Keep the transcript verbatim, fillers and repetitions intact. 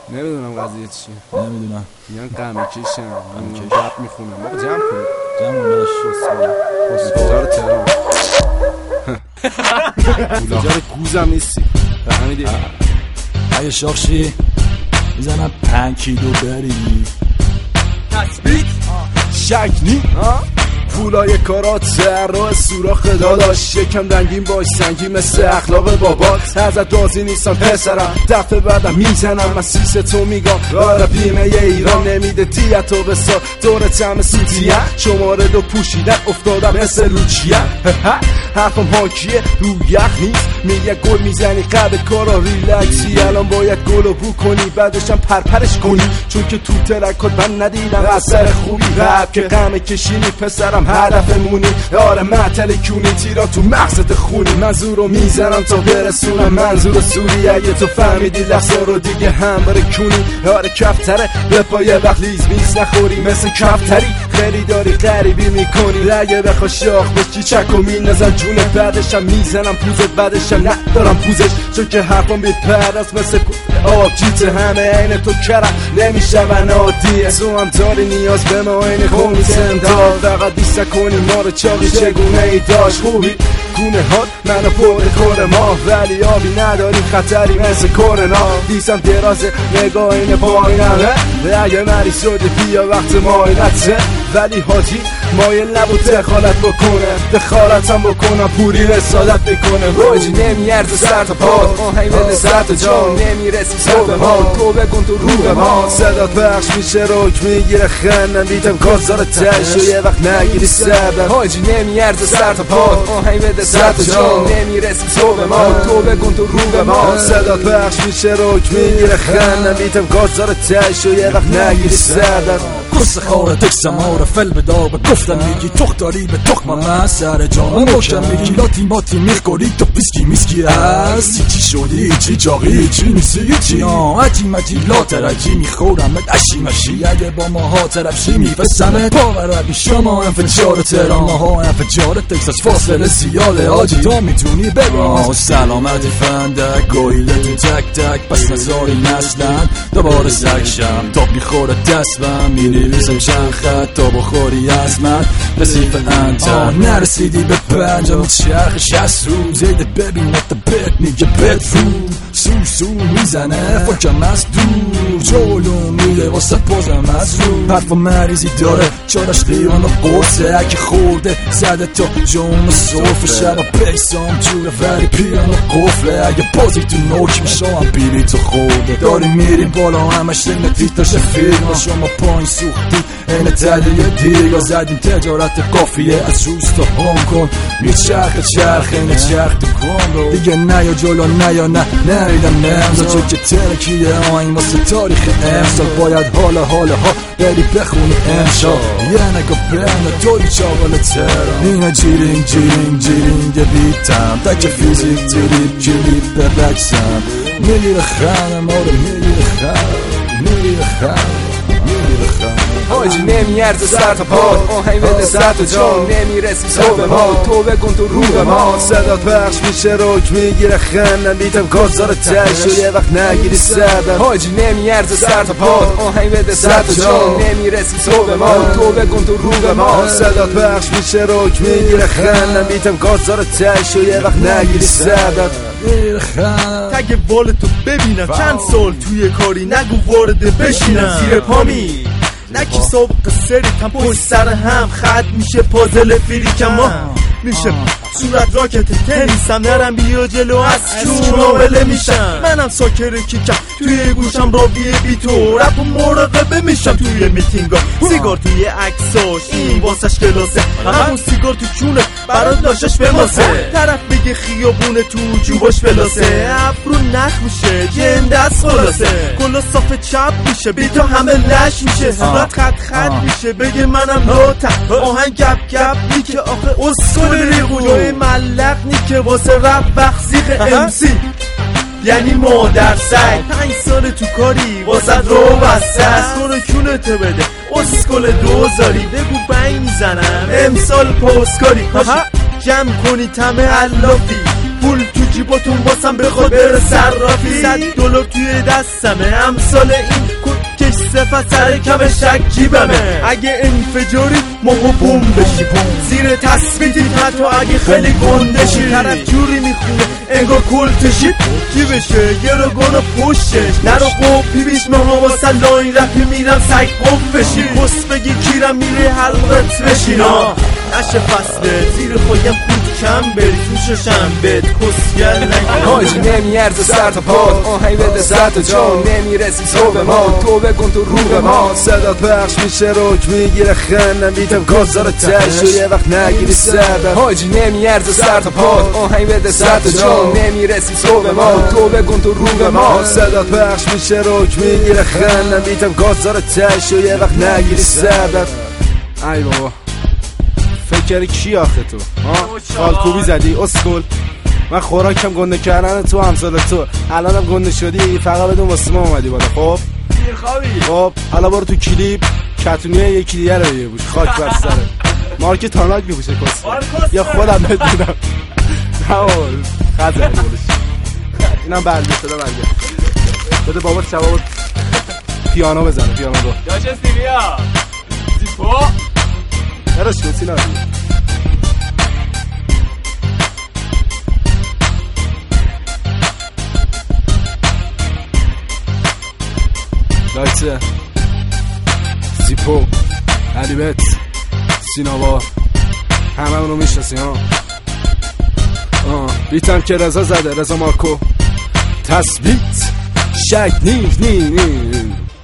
نمیدونم قضیه چیه. نمیدونم میگن غم کشم من رپ میخونم. بابا جمع کنید جمع کنید تجار تهران تجار گوزم نیستی فهمیدی؟ اگه شاخشی میزنم پنج کیلو بری تثبیت شکنی پولای کارات راه سوراخ داداش یکم دنگین باش سنگی مثل اخلاق بابات ازت راضی نیستم پسرم دفعه بعدم میزنم من سیس تو میگم آره بیمه ی ایران نمیده دیتو بسار دور چم سوتیه شماره دو پوشیدن افتادم مثل روچیه حرفم حاکیه رو یخ نیست میگه گل میزنی قد کارا ریلکسی الان باید گلو بو کنی بعدشم پرپرش کنی چون که تو ترکات من ندیدم اثر خوبی رب که غم کشینی پسرم هدفمونی آره معطل کونی تیرا تو مغزت خونی منظورو میزنم تا برسونم منظور سوری اگه تو فهمیدی لحظا رو دیگه هم بره کونی آره کفتره به پای وقت لیز میز نخوری مثل کفتری خیلی داری غریبی میکنی اگه بخوا شاخ بشی چکو میندازم جون بعدشم میزنم پوزت بعدشم ندارم پوزش چون که حرفم بید پردست مثل آب جیت همه این تو کرم نمیشه من عادیه تو هم داری نیاز به ما این خومی زنداد فقط دیست کنی ما رو چاقی چگونه ای داشت خوبی گونه هات منو پر کور ما ولی آبی نداری خطری مثل کورنا دیسم درازه نگاه این پایینمه اگه مریض شدی بیا وقت ماینته ولی حاجی مایل نبود دخالت بکنه دخالتم بکنم پوری رسالت بکنه حاجی نمیارزه سر تا پا آهنگ بده سر تا جان نمیرسی سر به ما تو بکن تو رو به ما صدات بخش میشه روک میگیره خندم بیتم کازار تش و یه وقت نگیری سردم حاجی نمیارزه سر تا پا آهنگ بده سر تا جان نمیرسی تو به ما تو بکن تو رو به ما صدات بخش میشه روک میگیره خندم بیتم کازار تش و یه وقت نگیری سردم قصه خاره تکسم آره فل بدا به گفتم میگی تخت داری به تخم من سر جانم مکشم میگی لاتی ماتی میخوری تو پیسکی میسکی هستی چی شدی چی جاقی چی نیستی چی آه عجی مجی لا ترجی میخورم اشی مشی اگه با ماها طرفشی میفسمت باور شما انفجار تهران ماها انفجار تکساس فاصله زیاده آجی تو میتونی بگو سلامتی فندک گویلتون تک تک پس نزاری نسلن دوباره سکشم تاب میخوره دستم میریزم چند خط تا بخوری از من رسیف انتر نرسیدی به پنجم چرخ شست روز ایده ببینت بهت میگه بدروم سو سو میزنه فکرم از دور جولو میده واسه پوزم از رو حرف و مریضی داره چارش قیران و قرصه اگه خورده زده تا جون و صرف شب و پیسام جوره ولی پیران و قفله اگه بازی تو نوک میشه هم بیری تو خورده داری میریم بالا همش این تیتاش فیلم شما پایین سوختی این تلیه دیگه زدیم تجارت قافیه از روز تا هنگ کن میچرخ چرخ این چرخ تو کن رو دیگه نه یا جلو نه یا نه نمیدم نمزا چون که ترکیه آین واسه تاریخ امسال باید حالا حالا ها بری بخونی امشا یه نگاه برنه توی چاقال ترم اینا جیرینگ جیرینگ جیرینگ بیتم تک فیزیک تیریب کلیب ببکسم میگیره خانم آره میگیره خانم میگیره خانم میگیره خانم حاجی نمیارزه سر تا پا آهنگ بده سر تا جان نمیرسی تو به ما تو بکن تو رو به ما صدات بخش میشه روک میگیره خندم بیتم کازار تش و یه وقت نگیری سردم حاجی نمیارزه سر تا پا آهنگ بده سر تا جان نمیرسی تو به ما تو بکن تو رو به ما صدات بخش میشه روک میگیره خندم بیتم کازار تش و یه وقت نگیری سردم تگ بال تو ببینم چند سال توی کاری نگو وارد بشینم زیر پامی نکی سابق سری کم پشت سر هم خط میشه پازل فریکم میشه صورت راکت تنیسم نرم بیا جلو از چون نابله میشم منم ساکره کیکم توی گوشم راویه بی تو رپ و مراقبه میشم توی میتینگا سیگار توی عکساش این واسش کلاسه همون سیگار تو چونه برات لاشش بماسه طرف بگه خیابونه تو جوباش فلاسه افرو نخ میشه جنده از خلاصه کلا صاف چپ میشه بی تو همه لش میشه صورت خط خط میشه بگه منم لاتم آهنگ گپ گپ نیکه آخه اصول ریگو جای ملق نیکه واسه رپ بخزیق امسی یعنی مادر سگ پنج سال تو کاری واسه رو بسته تو رو کونته بده اسکل دوزاری بگو بین میزنم امسال پوسکاری کاشی جمع کنی تمه علافی پول تو جیباتون واسم بخواد بره صرافی صد دلار توی دستمه امثال این کش صفت سر کم شک جیبمه اگه انفجاری موقع بوم بشی زیر تثبیتی حتی اگه خیلی گندشی طرف جوری میخونه انگار کلتشی جیبشه گروگان پشتش نرو خوب پیبیش ماها واسه لاین رفی میرم سگ قف بشی بس بگی کیرم میره حلقت بشینا نشه فصله زیر خواهیم خود کم بری تو ششم بد کسگل نگی حاجی نمیارزه سر تا پاد آهنگ بده سر تا جان نمیرسی تو به ما تو بکن تو رو به ما صدا پخش میشه روک میگیره خندم بیتم گازار تش و یه وقت نگیری سردم حاجی نمیارزه سر تا پاد آهنگ بده سر تا جان نمیرسی تو به ما تو بکن تو رو به ما صدا پخش میشه روک میگیره خندم بیتم گازار تش و یه وقت نگیری سردم ای بابا فکر کی آخه تو خالکوبی زدی اسکول من خوراکم گنده کردن تو همسال تو الانم گنده شدی فقط بدون واسه ما اومدی بالا خب خب حالا برو تو کلیپ کتونیه یکی دیگه رو بگیر بوش خاک بر سره مارک تاناک میبوشه کس یا خودم بدونم خط زنی بولش اینم برگه شده برگه بده بابا شباب پیانو بزنه پیانو رو داشه سیویا زیپو نراش کن سینا لایته زیپو علیبت سیناوا همه اونو میشناسی ها بیتم که رضا زده رضا مارکو تثبیت شک نی نی نی